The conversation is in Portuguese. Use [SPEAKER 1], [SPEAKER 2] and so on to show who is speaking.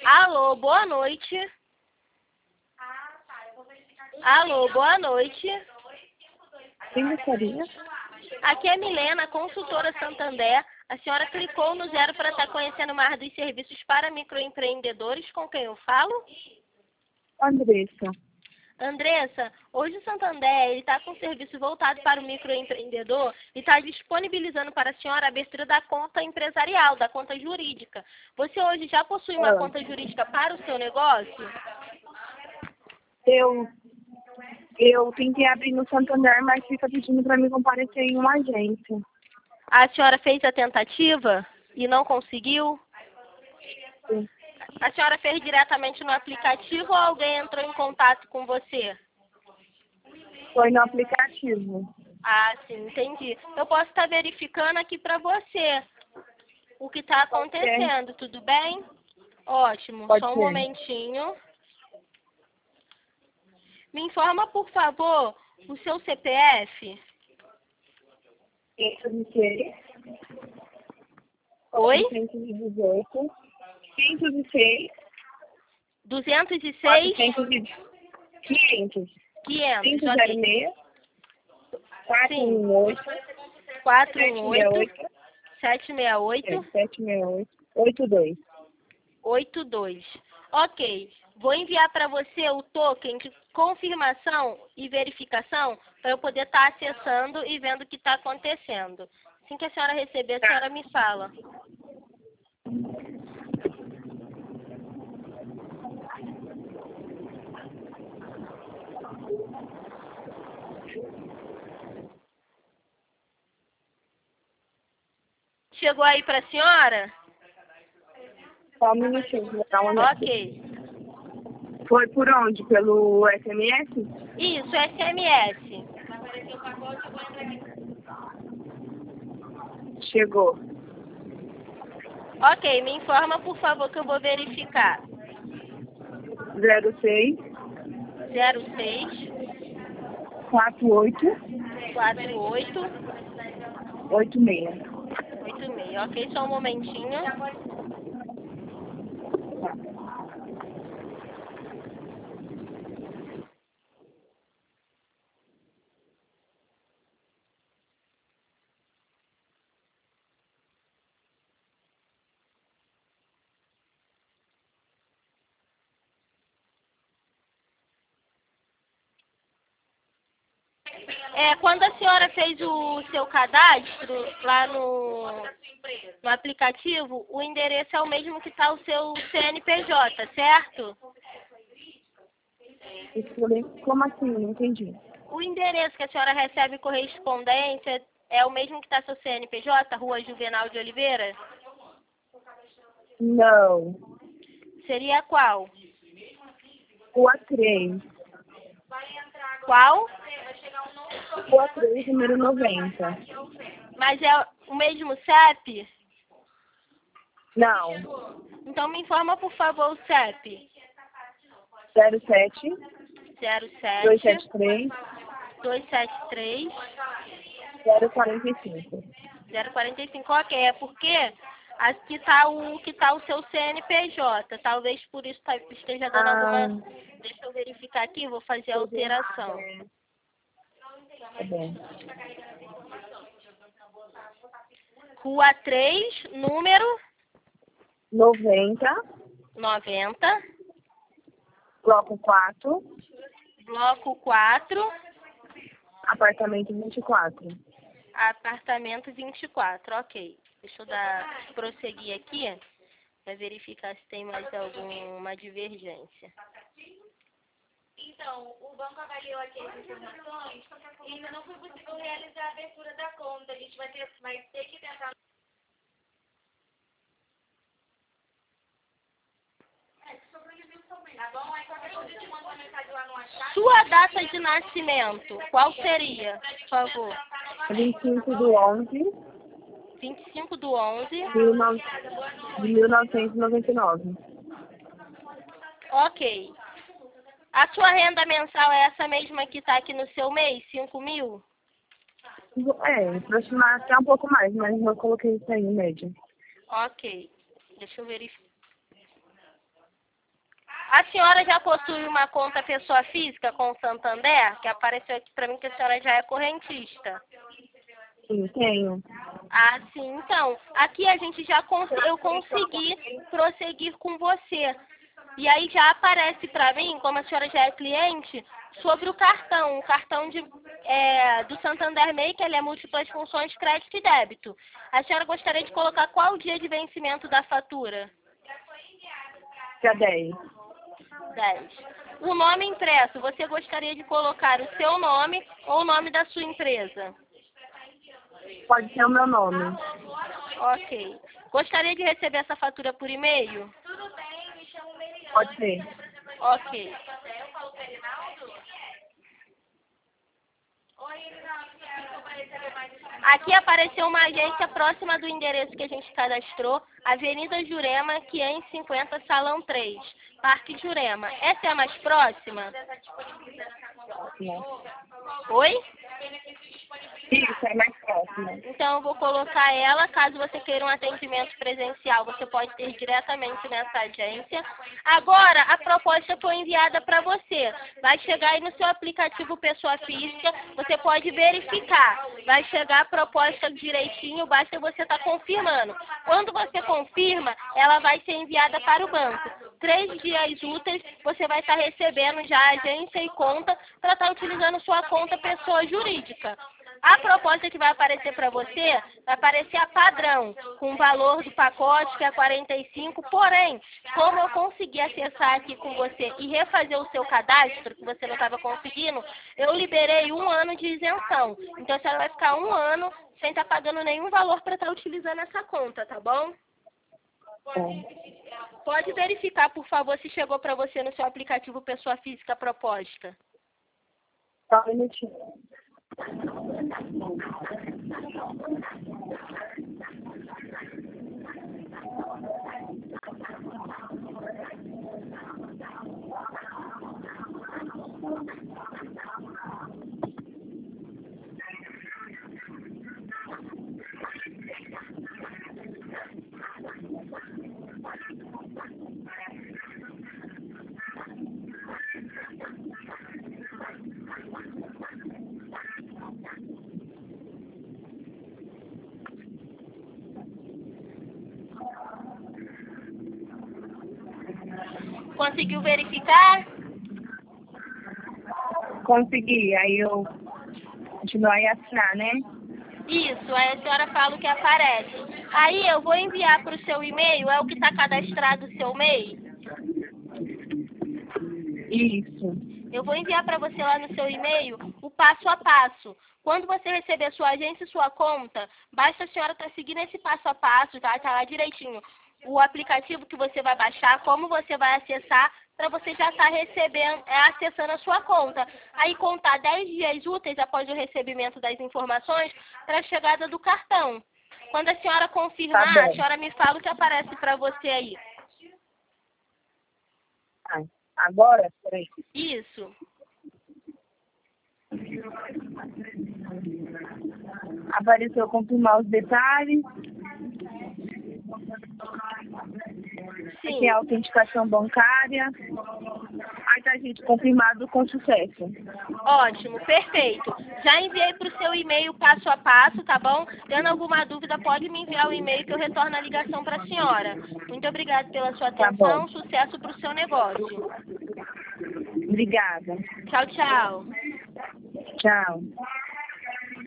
[SPEAKER 1] Alô, boa noite. Alô, boa noite.
[SPEAKER 2] Quem gostaria?
[SPEAKER 1] Aqui é Milena, consultora Santander. A senhora clicou no 0 para estar conhecendo mais dos serviços para microempreendedores. Com quem eu falo?
[SPEAKER 2] Andressa.
[SPEAKER 1] Andressa, hoje o Santander está com serviço voltado para o microempreendedor e está disponibilizando para a senhora a abertura da conta empresarial, da conta jurídica. Você hoje já possui uma conta jurídica para o seu negócio?
[SPEAKER 2] Eu tentei abrir no Santander, mas fica pedindo para mim comparecer em uma agência.
[SPEAKER 1] A senhora fez a tentativa e não conseguiu?
[SPEAKER 2] Sim.
[SPEAKER 1] A senhora fez diretamente no aplicativo ou alguém entrou em contato com você?
[SPEAKER 2] Foi no aplicativo.
[SPEAKER 1] Ah, sim, entendi. Eu posso estar verificando aqui para você o que está acontecendo, tudo bem? Ótimo,
[SPEAKER 2] Pode
[SPEAKER 1] só um
[SPEAKER 2] ser.
[SPEAKER 1] momentinho. Me informa, por favor, o seu CPF.
[SPEAKER 2] 506.
[SPEAKER 1] Oi?
[SPEAKER 2] 518. 506.
[SPEAKER 1] 206?
[SPEAKER 2] 500.
[SPEAKER 1] 500,
[SPEAKER 2] 506. 418.
[SPEAKER 1] 418. 768.
[SPEAKER 2] 768. 82.
[SPEAKER 1] 82. Ok. Vou enviar para você o token de confirmação e verificação para eu poder estar acessando e vendo o que está acontecendo. Assim que a senhora receber, a senhora me fala. Chegou aí para a senhora?
[SPEAKER 2] Só um minutinho, vou dar uma olhada.
[SPEAKER 1] Ok.
[SPEAKER 2] Foi por onde? Pelo SMS?
[SPEAKER 1] Isso, SMS.
[SPEAKER 2] Chegou.
[SPEAKER 1] Ok, me informa, por favor, que eu vou verificar.
[SPEAKER 2] 06
[SPEAKER 1] 06
[SPEAKER 2] 48
[SPEAKER 1] 48
[SPEAKER 2] 86.
[SPEAKER 1] 86. Ok, só um momentinho. Quando a senhora fez o seu cadastro lá no aplicativo, o endereço é o mesmo que está o seu CNPJ, certo?
[SPEAKER 2] Como assim? Não entendi.
[SPEAKER 1] O endereço que a senhora recebe correspondência é o mesmo que está seu CNPJ, Rua Juvenal de Oliveira?
[SPEAKER 2] Não.
[SPEAKER 1] Seria qual?
[SPEAKER 2] Rua 3.
[SPEAKER 1] Qual?
[SPEAKER 2] Rua 3, número 90.
[SPEAKER 1] Mas é o mesmo CEP?
[SPEAKER 2] Não.
[SPEAKER 1] Então me informa, por favor, o CEP.
[SPEAKER 2] 07
[SPEAKER 1] 07
[SPEAKER 2] 273
[SPEAKER 1] 273
[SPEAKER 2] 045.
[SPEAKER 1] 045. Ok, é porque aqui está o seu CNPJ. Talvez por isso esteja dando alguma... Deixa eu verificar aqui, vou fazer a alteração.
[SPEAKER 2] Tá bom.
[SPEAKER 1] Rua 3, número
[SPEAKER 2] 90,
[SPEAKER 1] 90,
[SPEAKER 2] bloco 4,
[SPEAKER 1] bloco 4,
[SPEAKER 2] apartamento 24.
[SPEAKER 1] apartamento 24. Ok. Deixa eu prosseguir aqui para verificar se tem mais alguma divergência.
[SPEAKER 3] Então, o banco avaliou aqui as informações e ainda não foi possível realizar a abertura da conta. A gente vai ter que tentar. Tá bom? Aí qualquer coisa eu te mando uma mensagem lá no WhatsApp.
[SPEAKER 1] Sua data de nascimento, qual seria, por favor?
[SPEAKER 2] 25 do 11
[SPEAKER 1] 25 do 11.
[SPEAKER 2] de 1999.
[SPEAKER 1] Ok. A sua renda mensal é essa mesma que está aqui no seu mês, 5.000?
[SPEAKER 2] Aproximar até um pouco mais, mas eu coloquei isso aí em média.
[SPEAKER 1] Ok. Deixa eu verificar. A senhora já possui uma conta pessoa física com o Santander? Que apareceu aqui para mim que a senhora já é correntista.
[SPEAKER 2] Sim, tenho.
[SPEAKER 1] Ah, sim. Então, aqui a gente eu consegui prosseguir com você. E aí já aparece para mim, como a senhora já é cliente, sobre o cartão do Santander MEI, que ele é múltiplas funções crédito e débito. A senhora gostaria de colocar qual o dia de vencimento da fatura?
[SPEAKER 2] Dia 10.
[SPEAKER 1] 10. O nome impresso, você gostaria de colocar o seu nome ou o nome da sua empresa?
[SPEAKER 2] Pode ser o meu nome.
[SPEAKER 1] Ok. Gostaria de receber essa fatura por e-mail?
[SPEAKER 2] Pode ser.
[SPEAKER 1] Ok. Aqui apareceu uma agência próxima do endereço que a gente cadastrou, Avenida Jurema, 550, Salão 3, Parque Jurema. Essa é a mais próxima? Oi?
[SPEAKER 2] Isso, é mais próximo.
[SPEAKER 1] Então eu vou colocar ela, caso você queira um atendimento presencial, você pode ter diretamente nessa agência. Agora, a proposta foi enviada para você. Vai chegar aí no seu aplicativo Pessoa Física, você pode verificar. Vai chegar a proposta direitinho, basta você estar confirmando. Quando você confirma, ela vai ser enviada para o banco. 3 dias úteis, você vai estar recebendo já a agência e conta para estar utilizando sua conta pessoa jurídica. A proposta que vai aparecer para você, vai aparecer a padrão, com o valor do pacote, que é 45, porém, como eu consegui acessar aqui com você e refazer o seu cadastro, que você não estava conseguindo, eu liberei 1 ano de isenção. Então, a senhora vai ficar 1 ano sem estar pagando nenhum valor para estar utilizando essa conta, tá bom? Pode verificar, por favor, se chegou para você no seu aplicativo Pessoa Física a proposta.
[SPEAKER 2] Só um minutinho.
[SPEAKER 1] Conseguiu verificar?
[SPEAKER 2] Consegui, aí eu continuar e assinar, né?
[SPEAKER 1] Isso, aí a senhora fala o que aparece. Aí eu vou enviar para o seu e-mail, é o que está cadastrado o seu MEI?
[SPEAKER 2] Isso.
[SPEAKER 1] Eu vou enviar para você lá no seu e-mail o passo a passo. Quando você receber sua agência e sua conta, basta a senhora estar seguindo esse passo a passo, tá? Tá lá direitinho. O aplicativo que você vai baixar, como você vai acessar, para você já estar acessando a sua conta. Aí contar 10 dias úteis após o recebimento das informações para a chegada do cartão. Quando a senhora confirmar,
[SPEAKER 2] Tá
[SPEAKER 1] a
[SPEAKER 2] bom.
[SPEAKER 1] senhora me fala o que aparece para você aí.
[SPEAKER 2] Agora? Peraí.
[SPEAKER 1] Isso.
[SPEAKER 2] Apareceu confirmar os detalhes.
[SPEAKER 1] Sim.
[SPEAKER 2] Aqui é a autenticação bancária. Aí tá, gente, confirmado com sucesso.
[SPEAKER 1] Ótimo, perfeito. Já enviei para o seu e-mail passo a passo, tá bom? Tendo alguma dúvida, pode me enviar o e-mail que eu retorno a ligação para a senhora. Muito obrigada pela sua
[SPEAKER 2] Tá
[SPEAKER 1] atenção,
[SPEAKER 2] bom.
[SPEAKER 1] sucesso para o seu negócio.
[SPEAKER 2] Obrigada.
[SPEAKER 1] Tchau, tchau.
[SPEAKER 2] Tchau.